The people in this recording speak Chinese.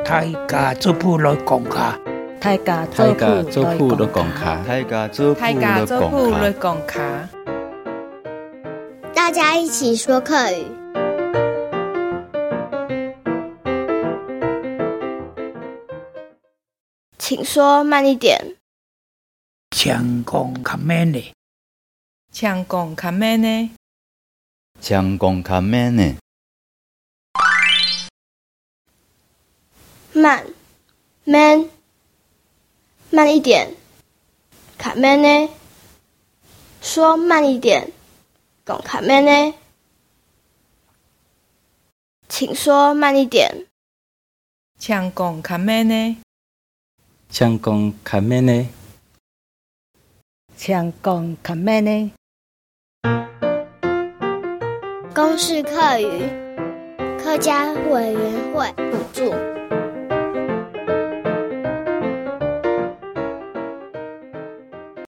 大家做譜來講下， 大家做譜來講下， 大家一起說客語。請說慢一點。 請講較慢呢。 慢一點，較慢呢？說慢一點，講較慢呢？請說慢一點。 請講較慢呢？ 公視客語客家委員會補助。